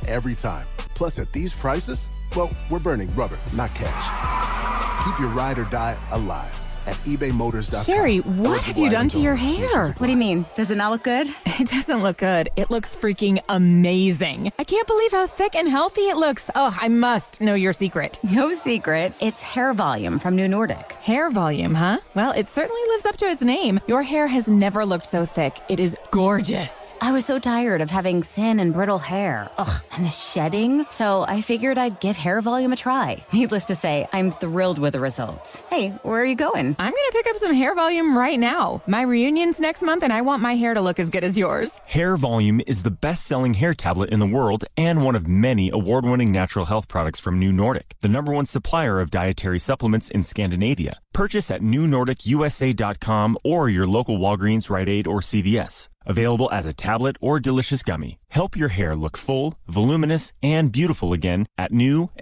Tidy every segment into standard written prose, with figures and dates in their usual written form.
every time. Plus, at these prices, well, we're burning rubber, not cash. Keep your ride or die alive at ebaymotors.com. Sherry, what have you done to your hair? What do you mean? Does it not look good? It doesn't look good. It looks freaking amazing. I can't believe how thick and healthy it looks. Oh, I must know your secret. No secret. It's hair volume from New Nordic. Hair volume, huh? Well, it certainly lives up to its name. Your hair has never looked so thick. It is gorgeous. I was so tired of having thin and brittle hair. Ugh, and the shedding. So I figured I'd give hair volume a try. Needless to say, I'm thrilled with the results. Hey, where are you going? I'm going to pick up some hair volume right now. My reunion's next month, and I want my hair to look as good as yours. Hair Volume is the best-selling hair tablet in the world and one of many award-winning natural health products from New Nordic, the #1 supplier of dietary supplements in Scandinavia. Purchase at newnordicusa.com or your local Walgreens, Rite Aid, or CVS. Available as a tablet or delicious gummy. Help your hair look full, voluminous, and beautiful again at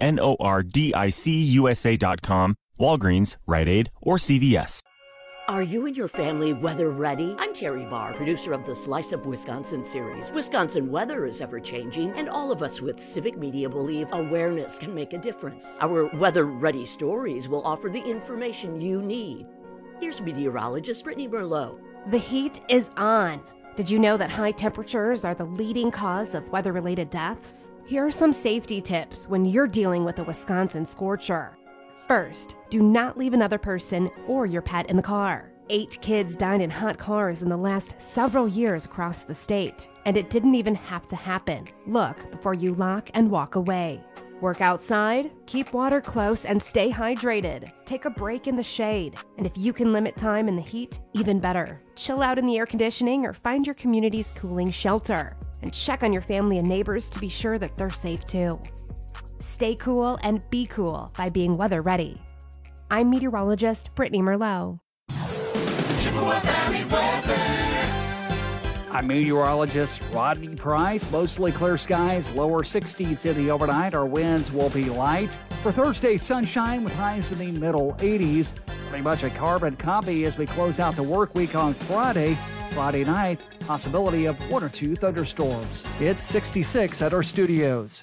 nordicUSA.com, Walgreens, Rite Aid, or CVS. Are you and your family weather ready? I'm Terry Barr, producer of the Slice of Wisconsin series. Wisconsin weather is ever-changing, and all of us with civic media believe awareness can make a difference. Our weather-ready stories will offer the information you need. Here's meteorologist Brittany Merlot. The heat is on. Did you know that high temperatures are the leading cause of weather-related deaths? Here are some safety tips when you're dealing with a Wisconsin scorcher. First, do not leave another person or your pet in the car. 8 kids died in hot cars in the last several years across the state, and it didn't even have to happen. Look before you lock and walk away. Work outside, keep water close, and stay hydrated. Take a break in the shade, and if you can limit time in the heat, even better. Chill out in the air conditioning or find your community's cooling shelter. And check on your family and neighbors to be sure that they're safe too. Stay cool and be cool by being weather ready. I'm meteorologist Brittany Merlot. Chippewa Valley weather. I'm meteorologist Rodney Price. Mostly clear skies, lower 60s in the overnight. Our winds will be light. For Thursday, sunshine with highs in the middle 80s. Pretty much a carbon copy as we close out the work week on Friday. Friday night, possibility of 1 or 2 thunderstorms. It's 66 at our studios.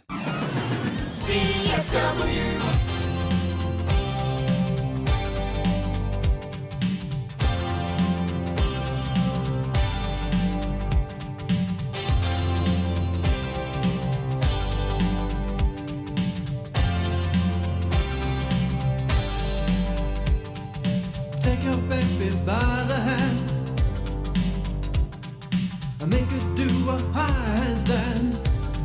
CFW. Take your baby by the hand and make her do a handstand.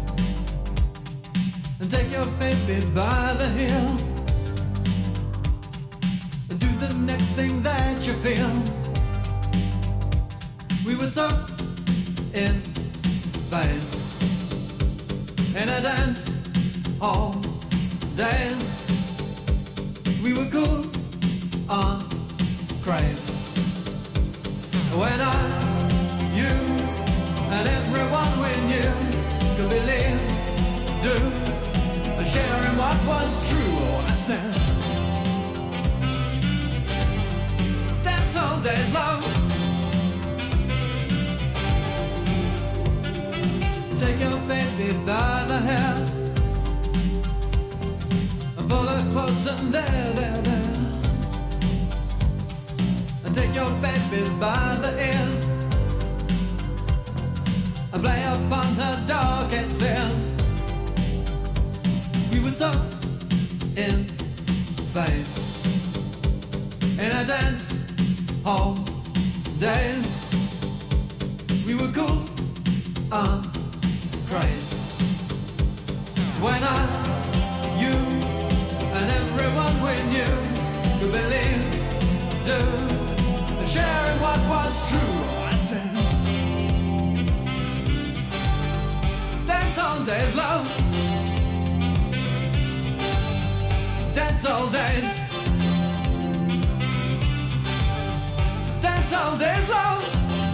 And take your baby by the heel and do the next thing that you feel. We were so in phase in a dance all days. We were cool on craze. When you and everyone we knew could believe, do, sharing what was true. Oh, I said, dance all days long. Take your baby by the hair and pull her close and there. And take your baby by the ears and play upon her darkest fears. We were so in phase in a dance hall days. We were cool on craze. When you and everyone we knew could believe, do, sharing what was true. I said, dance all days, love. Dance all days. Dance all days, love.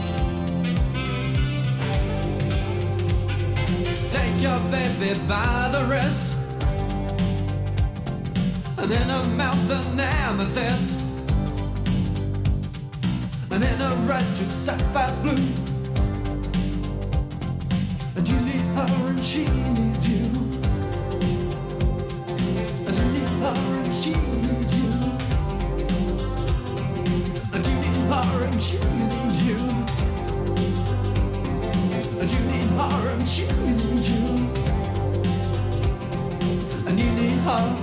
Take your baby by the wrist and in her mouth an amethyst. And in a red to sapphire's blue. And you need her and she needs you. home.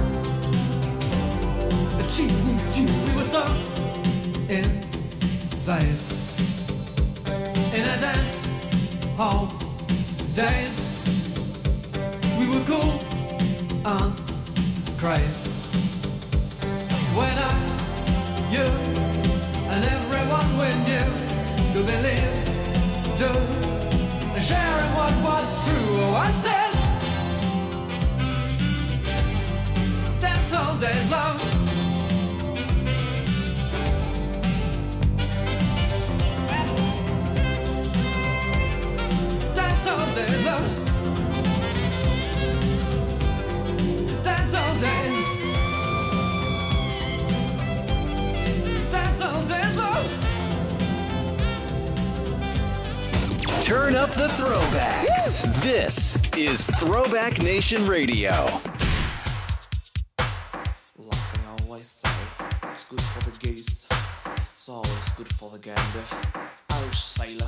She needs you. We were so in phase in a dance hall days. We were cool and crazy. When I, you, and everyone we knew could believe, do, and sharing what was true. Oh, I said, dance all days long. Dance all day long. Dance all day. Dance all day long. Turn up the throwbacks. This is Throwback Nation Radio. Like I always say, it's good for the geese. It's always good for the gander. Oh, sailor.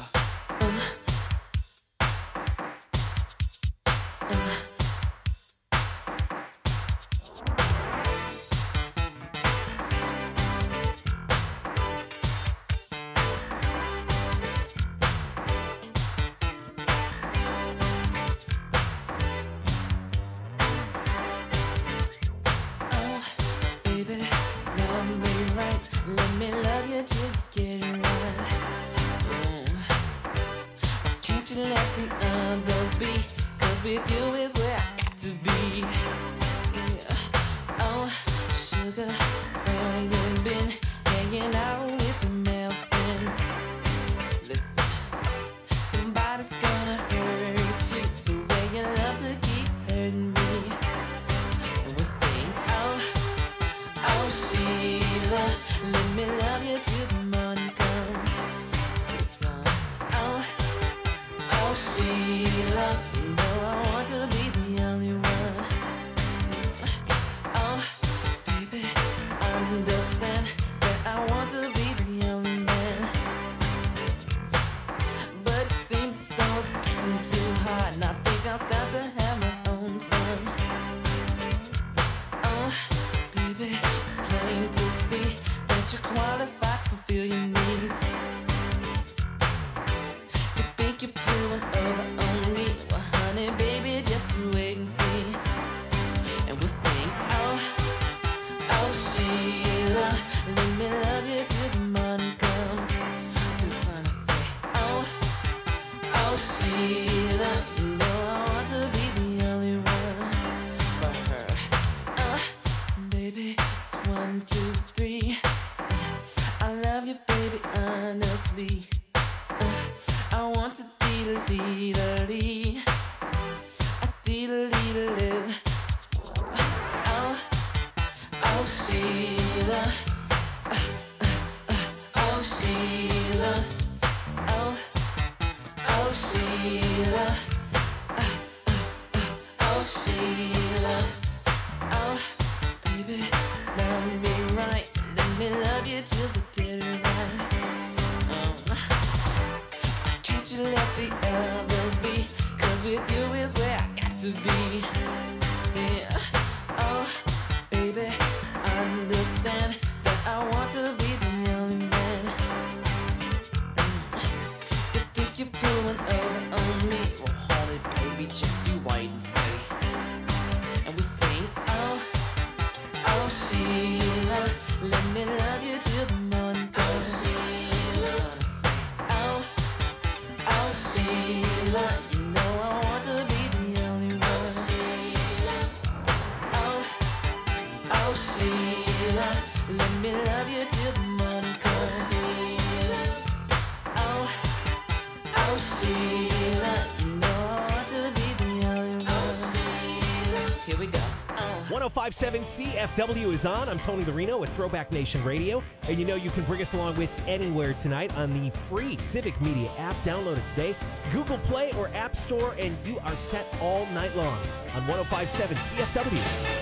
Here we go. 105.7 CFW is on. I'm Tony Larino with Throwback Nation Radio. And you know you can bring us along with anywhere tonight on the free Civic Media app. Download it today. Google Play or App Store, and you are set all night long on 105.7 CFW.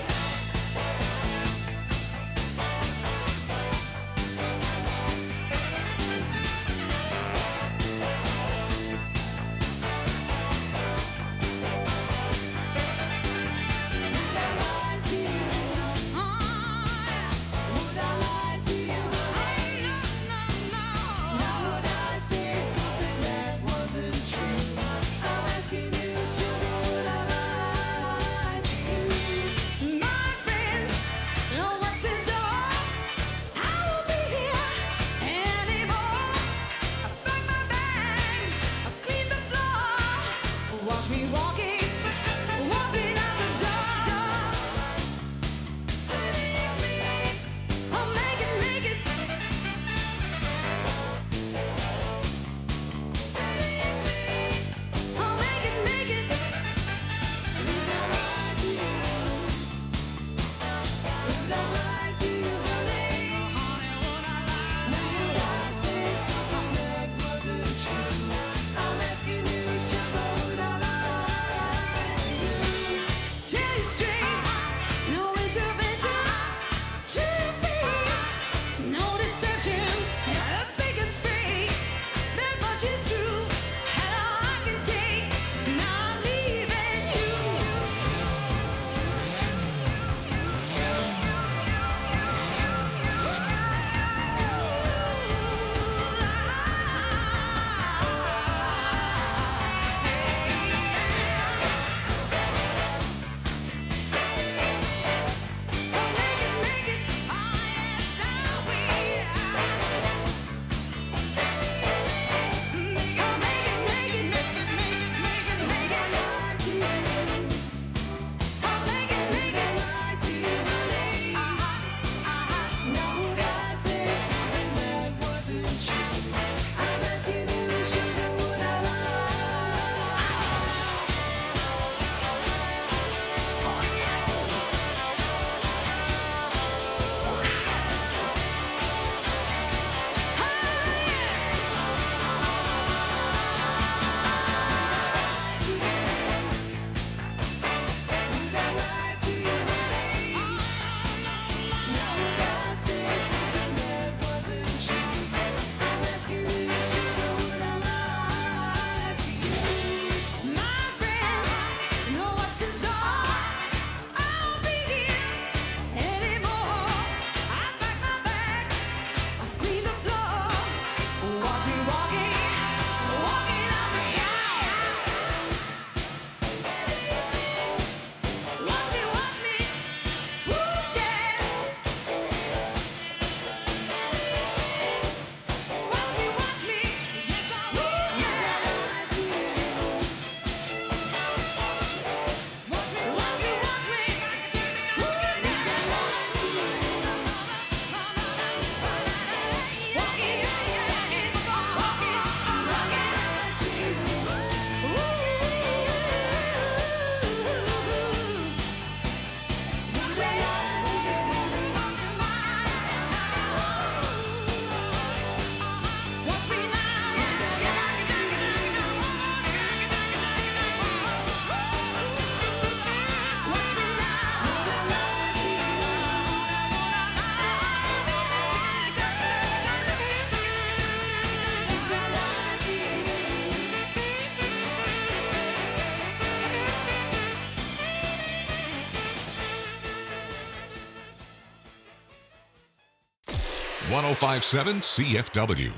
105.7 CFW.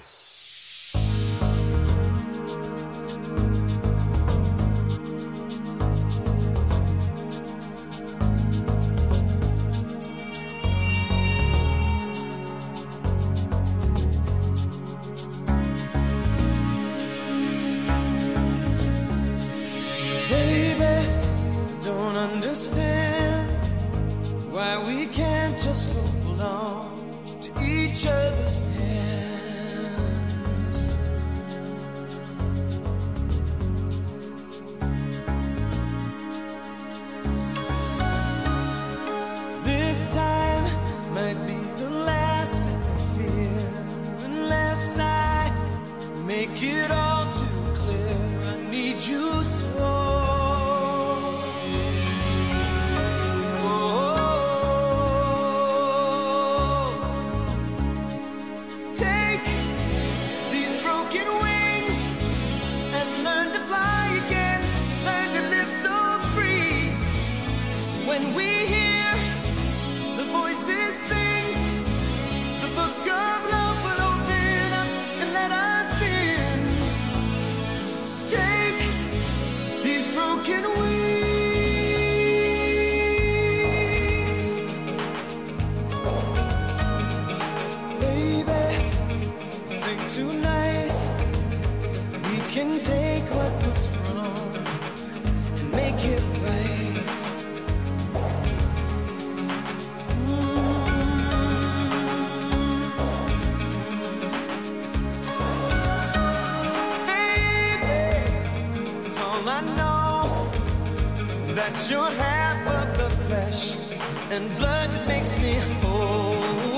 You're half of the flesh and blood that makes me whole.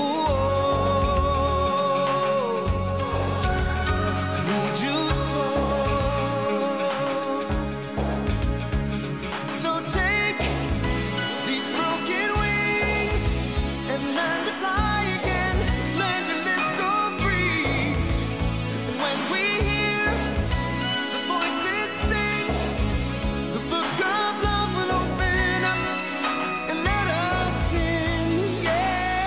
I need you so. So take these broken wings and learn to fly again. Learn to live so free. When we hear the voices sing, the book of love will open up and let us in, yeah,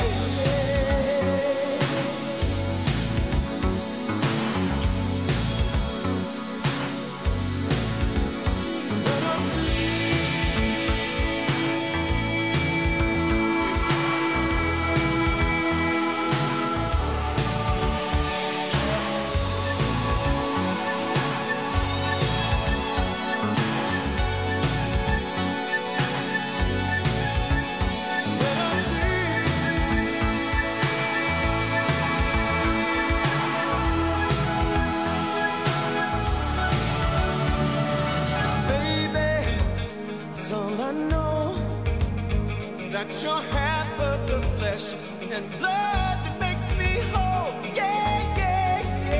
baby, it's all I know, that you're half of the flesh and blood that makes me whole, yeah, yeah,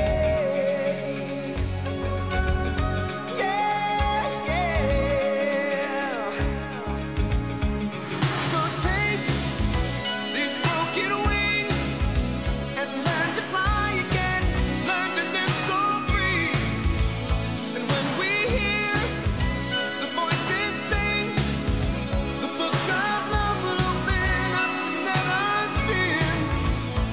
yeah, yeah, yeah. So take these broken wings and learn to fly again, learn to live so free. And when we hear the voices sing, the book of love will open up and let us in.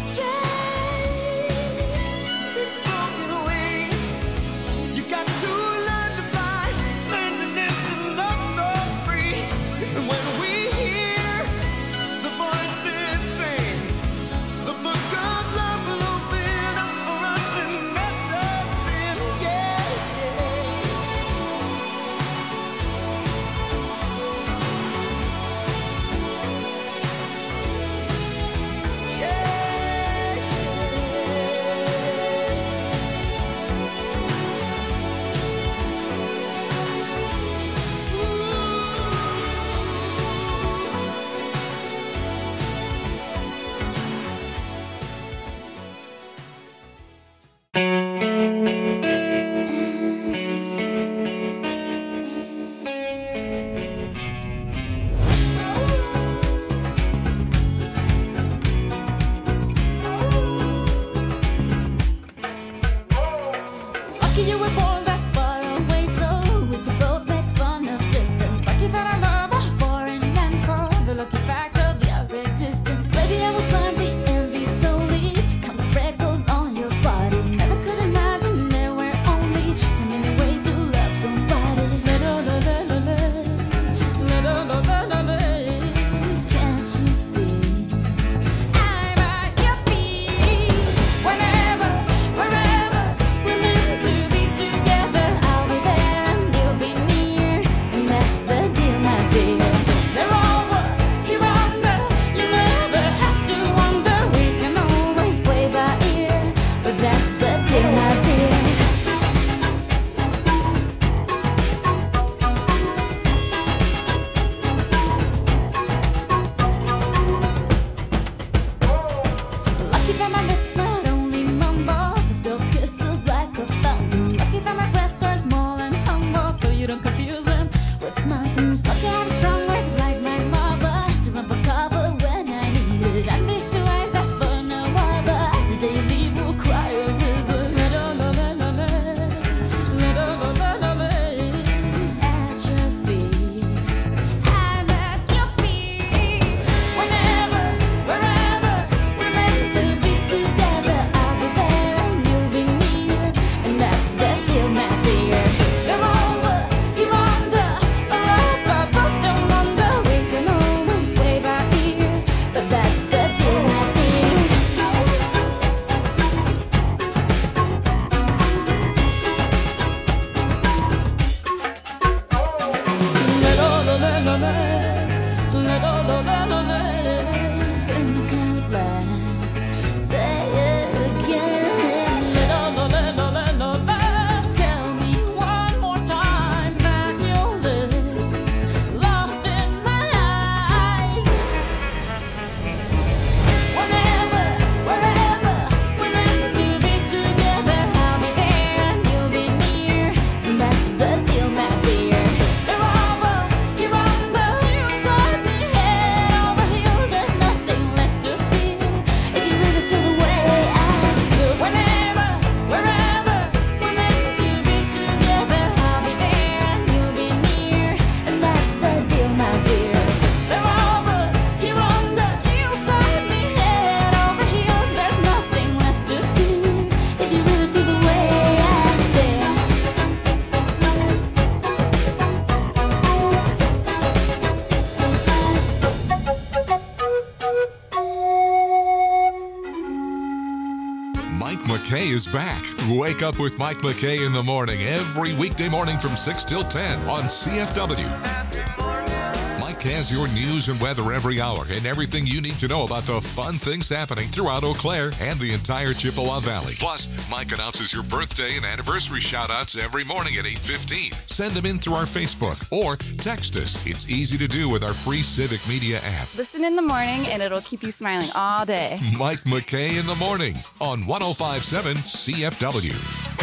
McKay is back. Wake up with Mike McKay in the morning every weekday morning from 6 till 10 on CFW. Mike has your news and weather every hour and everything you need to know about the fun things happening throughout Eau Claire and the entire Chippewa Valley. Plus, Mike announces your birthday and anniversary shout-outs every morning at 8:15. Send them in through our Facebook or text us. It's easy to do with our free Civic Media app. Listen in the morning and it'll keep you smiling all day. Mike McKay in the morning on 105.7 CFW.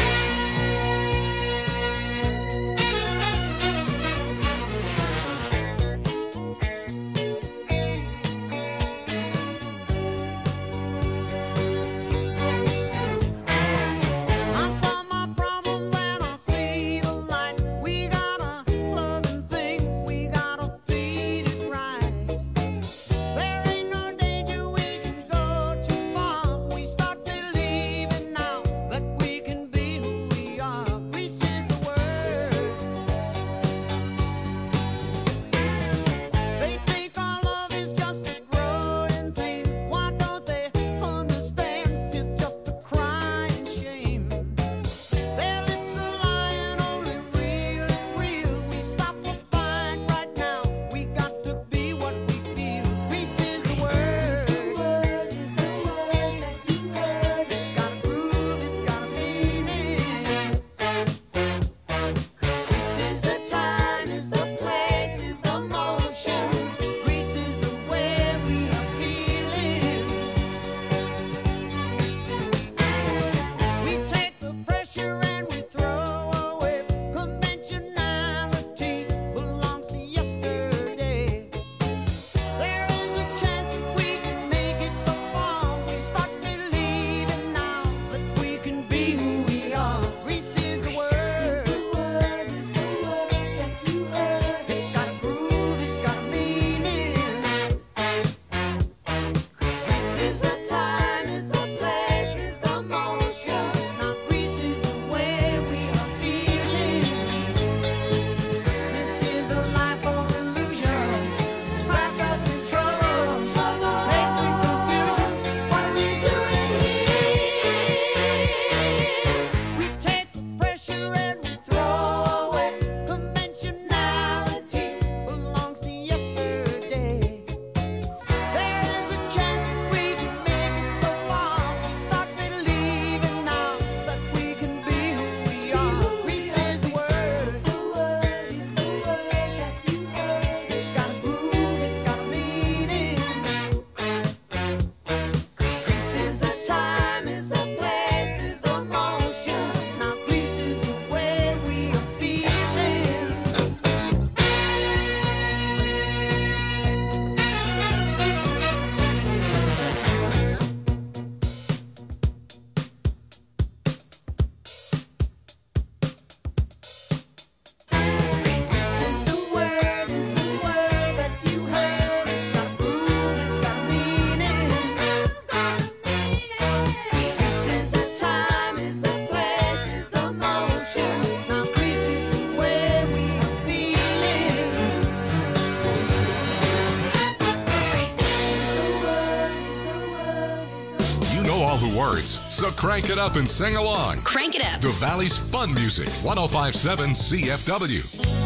Words. So crank it up and sing along. Crank it up. The Valley's fun music. 105.7 CFW.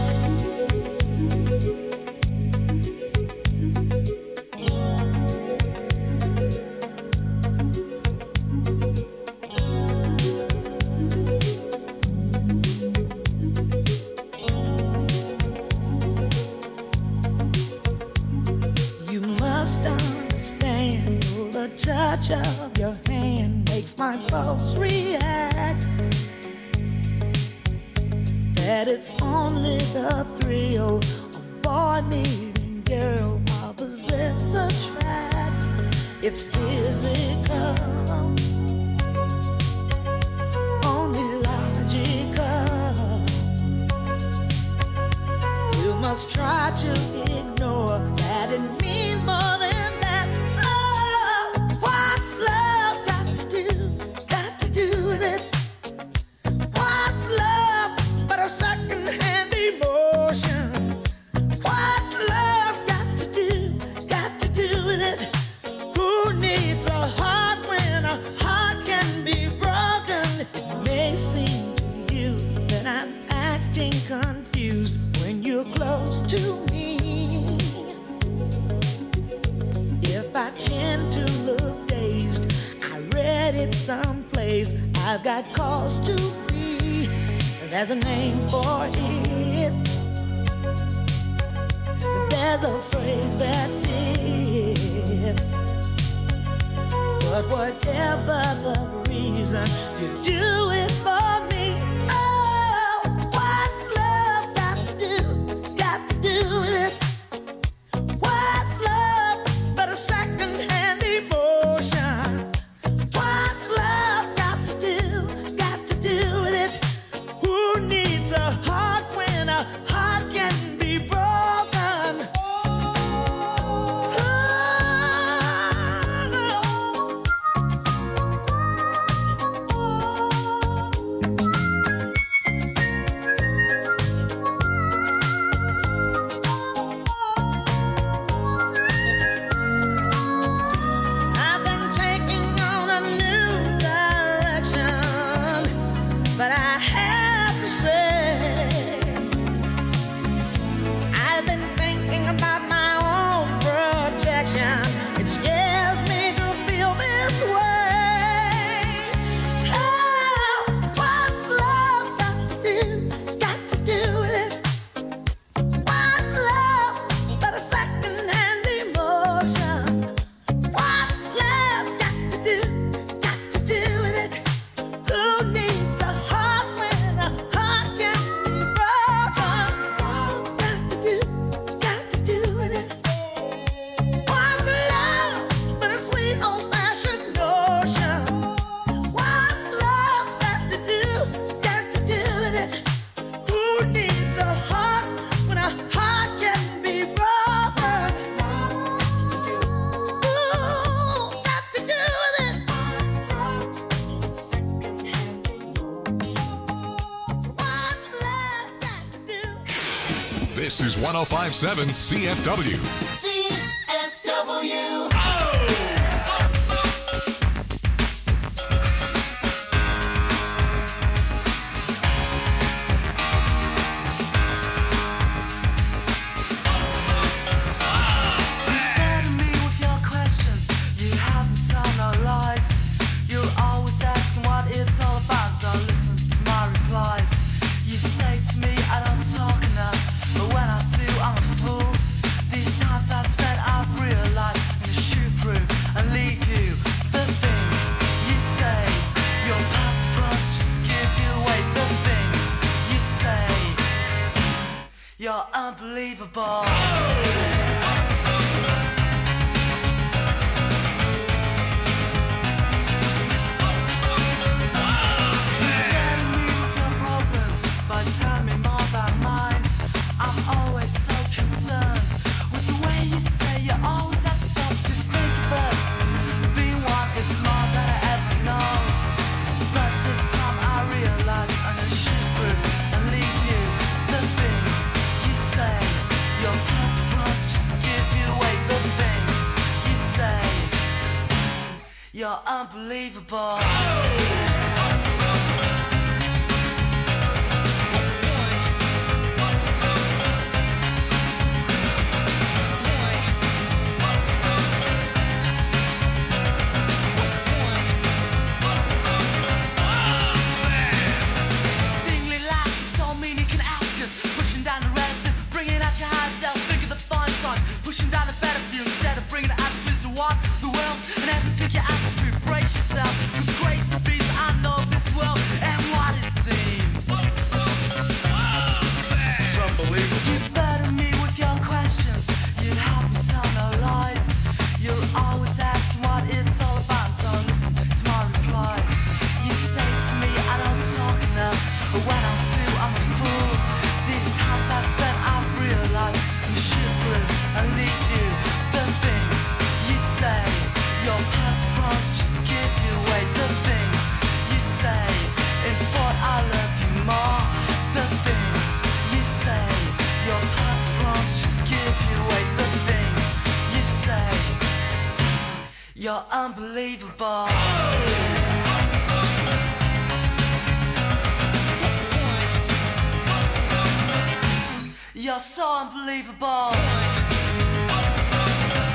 You must understand the touch of your hand makes my pulse react. That it's only the thrill of boy meeting girl opposites attract. It's physical, only logical. You must try to ignore that it means more than that. Oh, what's love got to do with it? What's love but a second-hand emotion? What's love got to do with it? Who needs a heart when a heart can be broken? I've got cause to be. There's a name for it. There's a phrase that fits. But whatever the reason, you do it for me. Oh, what's love got to do? It's got to do with it. What's love but a second-hand emotion? What's love got to do? It's got to do with it. Who needs a heart when a heart can be broken? I've been taking on a new direction, but I have to say, I've been thinking about my own protection. It scares me to feel this way. Oh, what's love got to do? It's got to do with it. What's love but a second-hand emotion? What's love got to do? Got to do with it. Who needs a heart when a heart can be broken? Love's got to do with it. What's love but a sweet old-fashioned notion? What's love got to do? Got to do with it. Who needs a heart when a heart can be broken? Ooh, got to do with it. What's love got to do? This is 105.7 CFW. CFW. Burden me with your questions. You haven't told no lies. You're always asking what it's all about. Don't listen to my replies. You say to me I don't talk enough, but when I do, I'm a fool. These times I spent, I've realized I'm gonna shoot through and leave you. The things you say, your paparazzi just give you away. The things you say, you're unbelievable. By telling me more about mine, I'm always so concerned with the way you say you always have to stop to think of us. Being one is more than I ever know, but this time I realize I'm gonna shoot through and leave you. The things you say, your paparazzi just give you away. The things you say, you're unbelievable. Singly lies don't mean you can ask us. Pushing down the relative, bringing out your higher self. Think of the fun time, pushing down the better view instead of bringing it out to what the world and everything you ask to. Brace yourself, 'cause grace and peace, I know this world and what it seems. It's unbelievable. You burden me with your questions. You help me tell no lies. You're always asking what it's all about. Don't listen to my replies. You say to me I don't talk enough, but when I do, I'm a fool. These times I've spent, I've realized I'm shoot through and leave you. The things you say, your paparazzi just give you away. The things you say, in thought I love you more. The things you say, your paparazzi just give you away. The things you say, you're unbelievable. You're so unbelievable.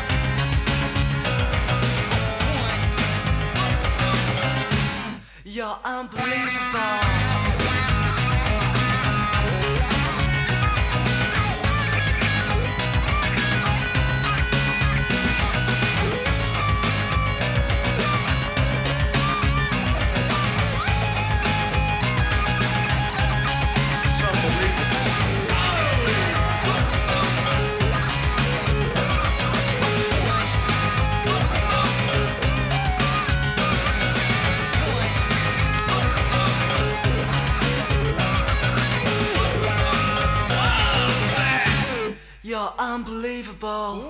You're You're unbelievable. You're unbelievable.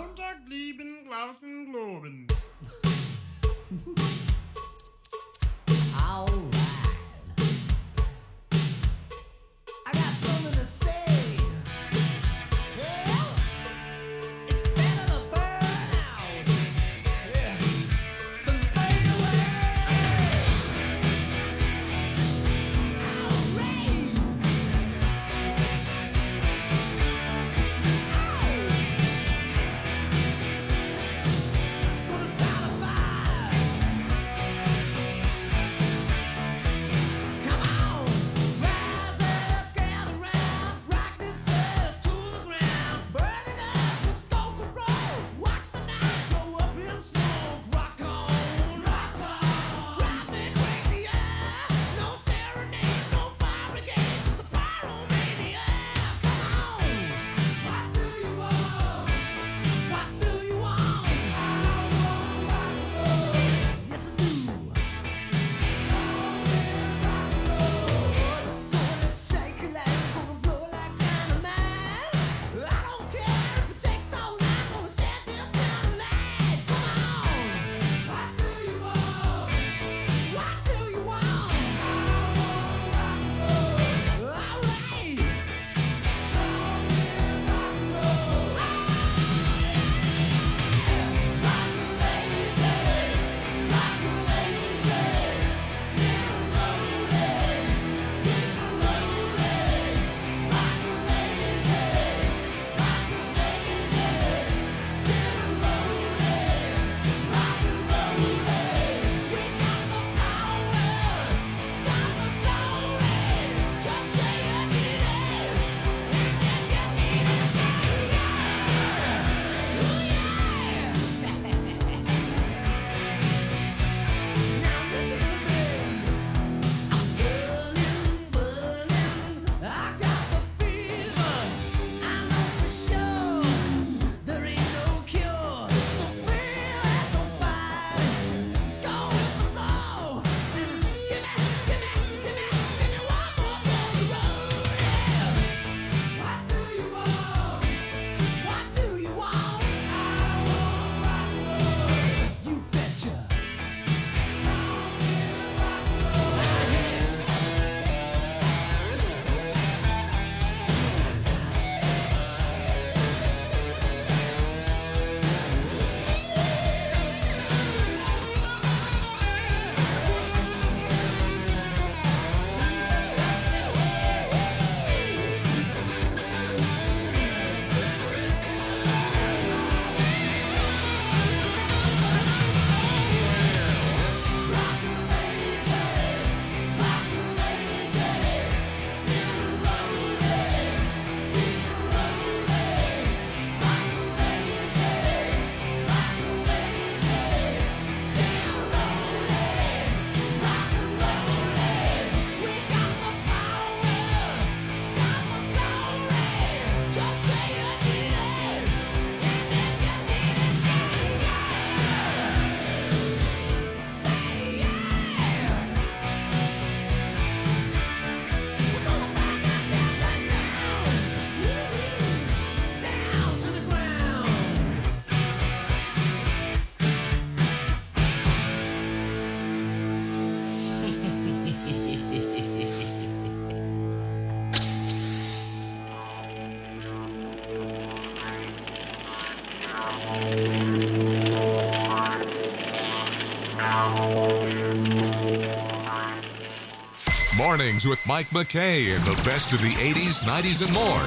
Mornings with Mike McKay and the best of the 80s, 90s, and more.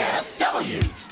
CFW.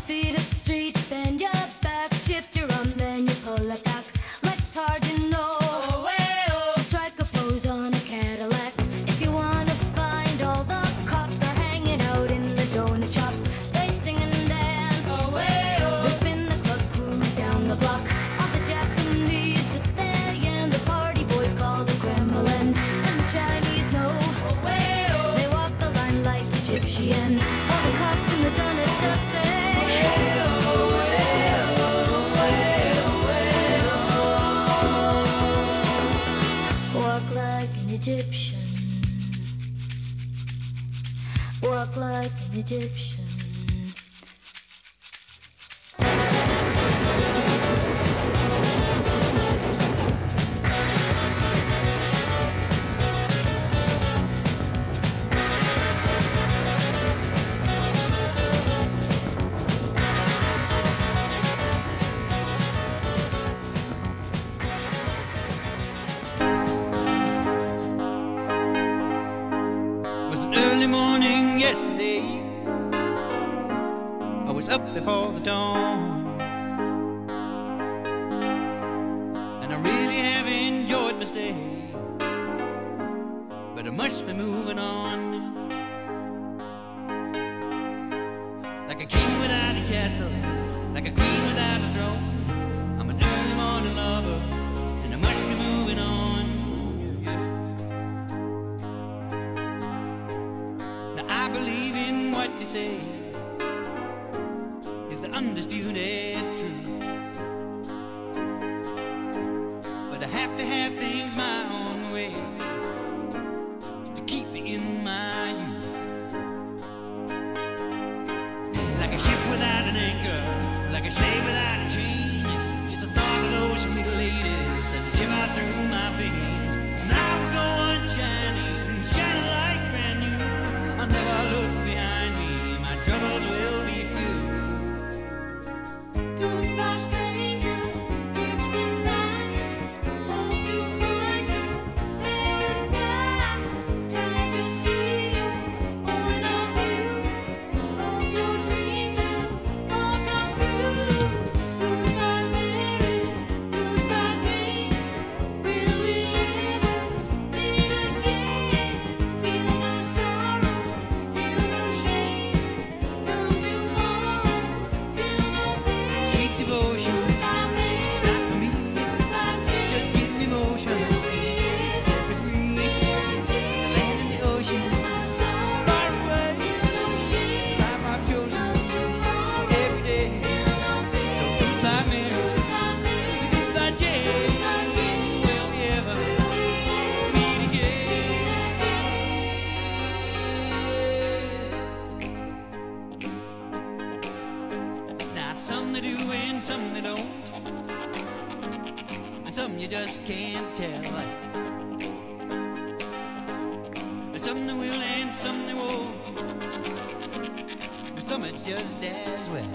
feet hit the street, bend your back, shift your arm, then you pull it back. Life's hard, you know. So strike a pose on a Cadillac. If you wanna find all the cops, they're hanging out in the donut shop. They sing and dance. They spin the club, cruise down the block. All the Japanese that they and the party boys call the Kremlin. And the Chinese know. They walk the line like Egyptian. All the cops in the donut shop say. Walk like an Egyptian. Walk like an Egyptian. Was an early morning yesterday. I was up before the dawn, and I really have enjoyed my stay, but I must be moving on. Like a king without a castle, like a queen without a throne. I'm an early morning lover, and I must be moving on. Now I believe in what you say is the undisputed truth, but I have to have things my own way to keep me in my youth. Like a ship without an anchor, like a slave without a chain. Just the thought of those sweet ladies as they shiver through my veins. And I will go on shining, shining like brand new. I'll never look behind me, my troubles will be few. Goodbye, stranger. It's been nice. Hope you find your paradise. Try to see you, point of view. Hope your dreams will all come true. Goodbye, Mary. Goodbye, Jane. Will we ever meet again? Feel no sorrow, feel no shame. No tomorrow, feel no pain. Sweet devotion, it's not for me. Just give me motion, set me free. The land and the ocean, far away. Life I've chosen every day. So goodbye, Mary. Goodbye, Jane. Will we ever meet again? Now some they do and some they don't, and some you just can't tell. And some they will and some they won't, but some it's just as well.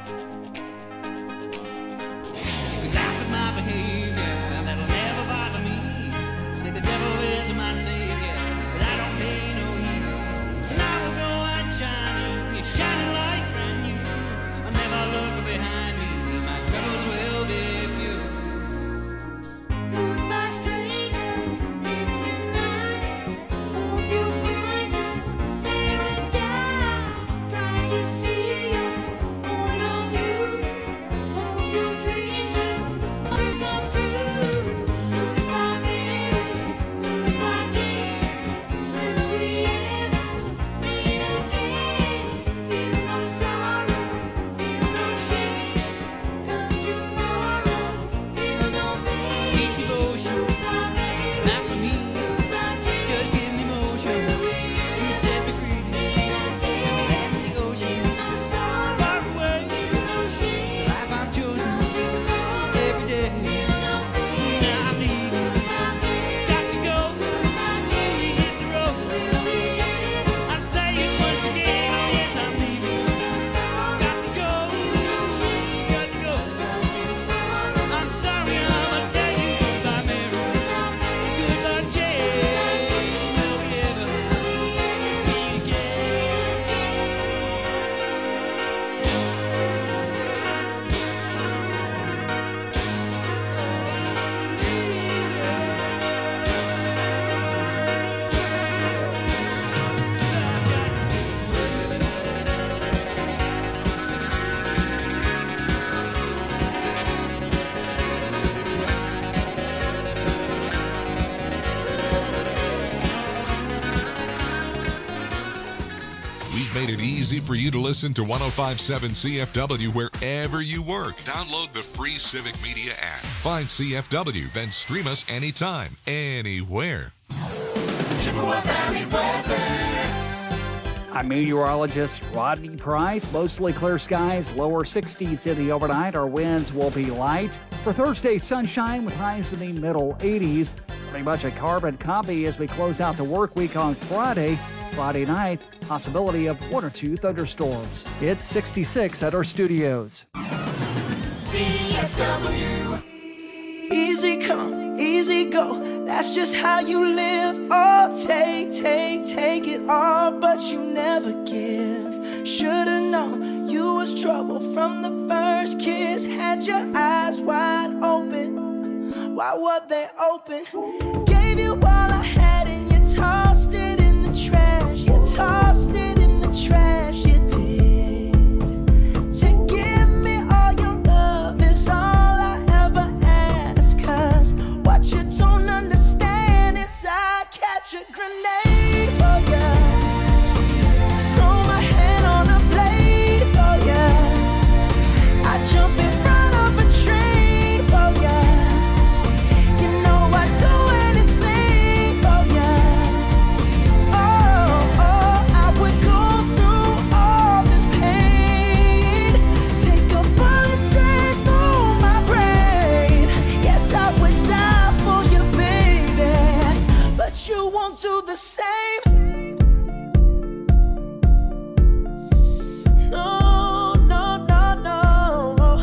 You can laugh at my behavior, that'll never bother me. Say the devil is my savior, but I don't pay no heed. And I will go on shining, it's shining like brand new. I'll never look behind me, my troubles will be few. Goodbye, stranger. It's been nice. Hope you find your paradise. Try to see your point of view. We've made it easy for you to listen to 105.7 CFW wherever you work. Download the free Civic Media app. Find CFW, then stream us anytime, anywhere. Chippewa Valley weather. I'm meteorologist Rodney Price. Mostly clear skies, lower 60s in the overnight. Our winds will be light. For Thursday, sunshine with highs in the middle 80s. Pretty much a carbon copy as we close out the work week on Friday. Friday night, possibility of 1 or 2 thunderstorms. It's 66 at our studios. CFW. Easy come, easy go. That's just how you live. Oh, take it all, but you never give. Should've known you was trouble from the first kiss. Had your eyes wide open. Why were they open? Gave you all I had and you tossed it in the trash. You tossed it in the trash. You did. To give me all your love is all I ever ask. 'Cause what you don't understand is I'd catch a grenade for ya. Throw my hand on a blade for ya. I jump in front of a train for ya. You know I'd do anything for ya. Oh, I would go through all this pain. Take a bullet straight through my brain. Yes, I would die for you, baby. But you won't do the same. No, no, no, no.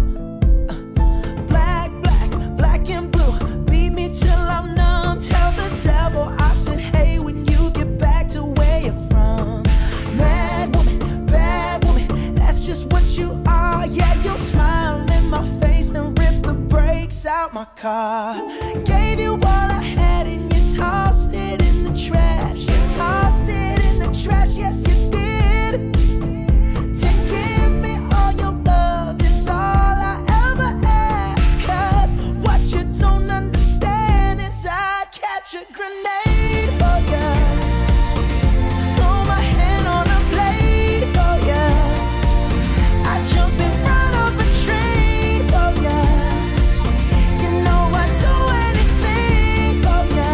Black and blue. Beat me till I'm numb. Tell the devil I said, hey, when you get back to where you're from. Mad woman, that's just what you are. Yeah, you'll smile in my face, then rip the brakes out my car. Gave you all I had and you tossed it in the trash. You tossed it in the trash, yes you did. To give me all your love is all I ever ask. 'Cause what you don't understand is I'd catch a grenade for ya. Throw my hand on a blade for ya. I jump in front of a train for ya. You know I'd do anything for ya.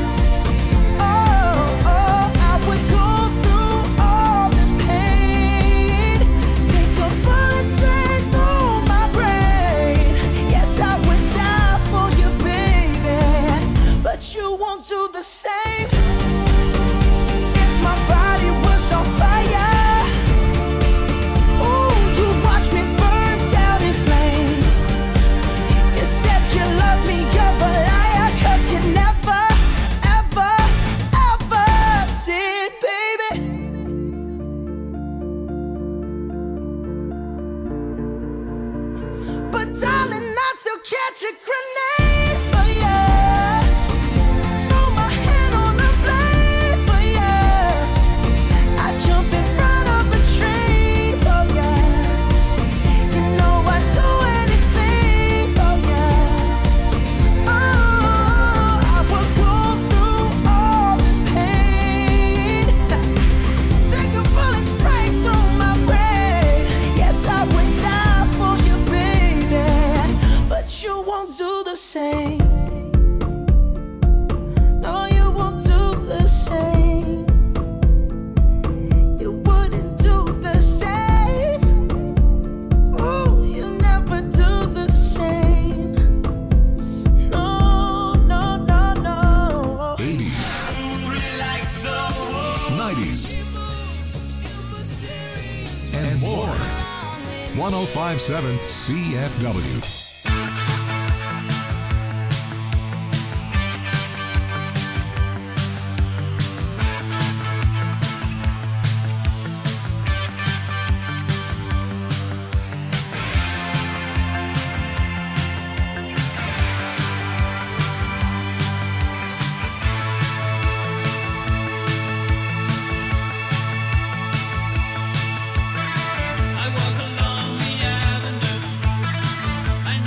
Oh, I would go through all this pain. Take a bullet straight through my brain. Yes, I would die for you, baby. But you won't do the same. If my body was on fire, ooh, you watch me burn down in flames. You said you love me, you're a liar. 'Cause you never, ever, ever did, baby. But darling, I'd still catch a grenade for ya. Throw my hand on a blade for ya. I jump in front of a train for ya. You know I'd do anything for ya. Oh, I would go through all this pain. Take a bullet straight through my brain. Yes, I would die for you, baby. But you won't do the same. No, you won't do the same. You wouldn't do the same. Ooh, you never do the same. No, no, no, no. 80s, 90s, and more. 105.7 CFW. I walk along the avenue.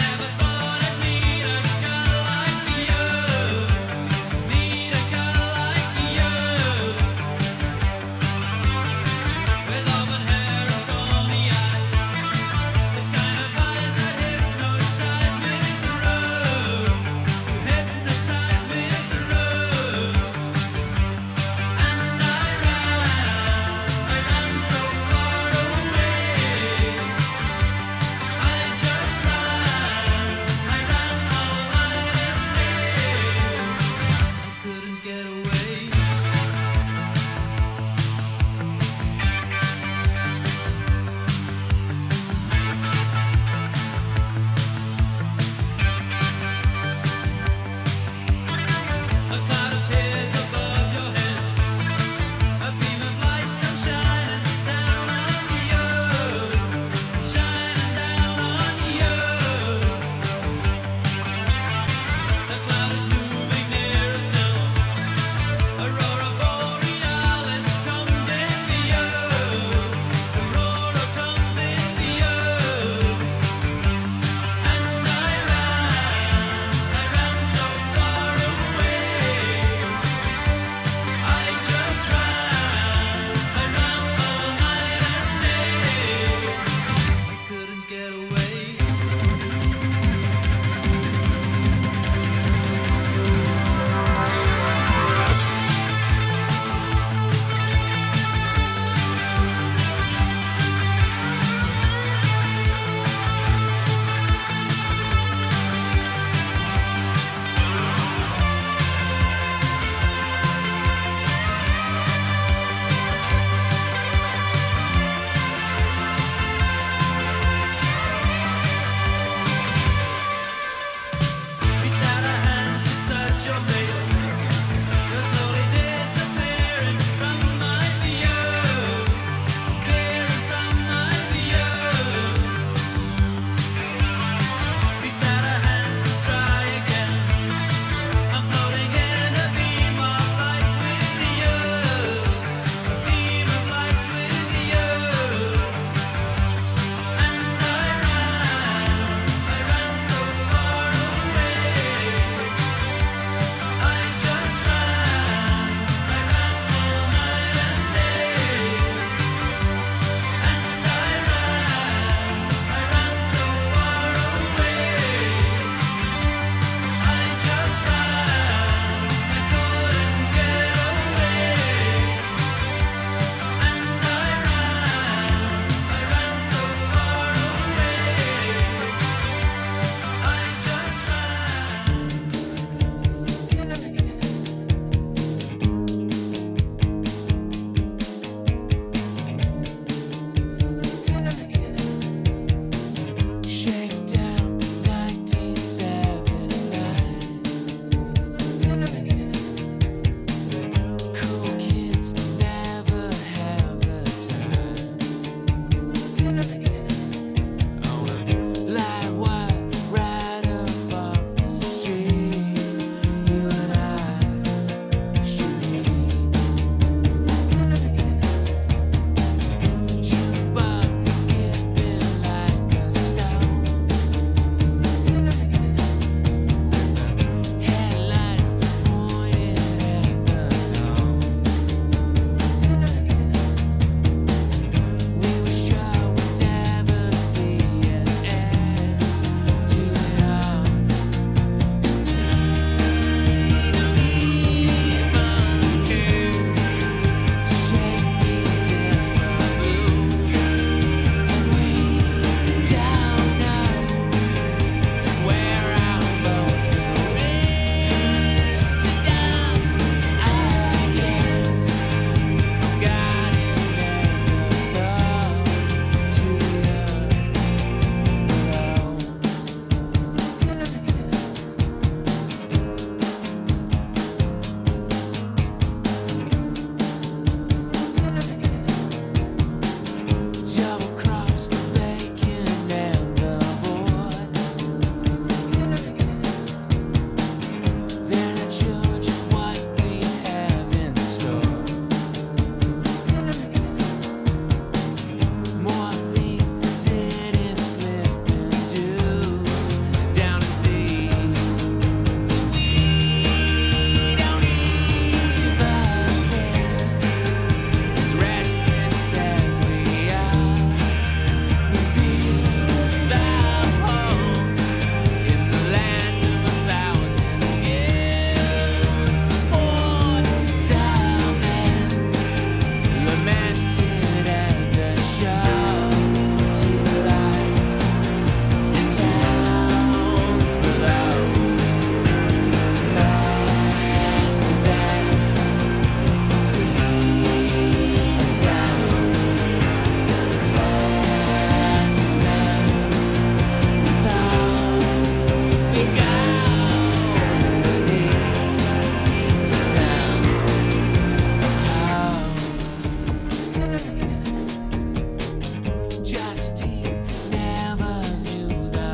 Justine never knew the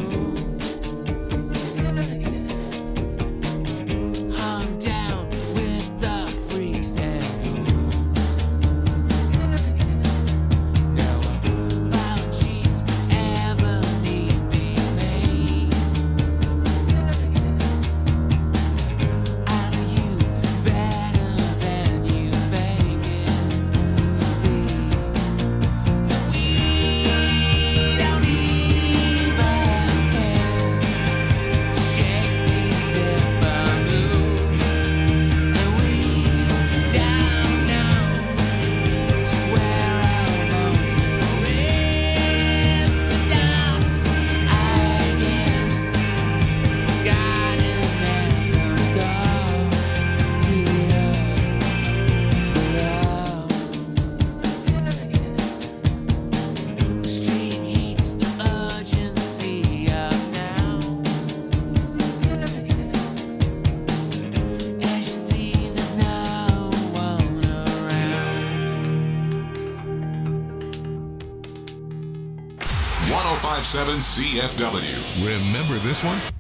rules. Hung down with the freaks and ghouls. There were apologies ever need be made. I know you better than you fake it. See that we don't even care to shake things if I'm loose. And we don't know just where our bones will rest to dust. I guess forgotten memories of too love. The street hates the urgency of now. As you see, there's no one around. 1057 CFW. Remember this one?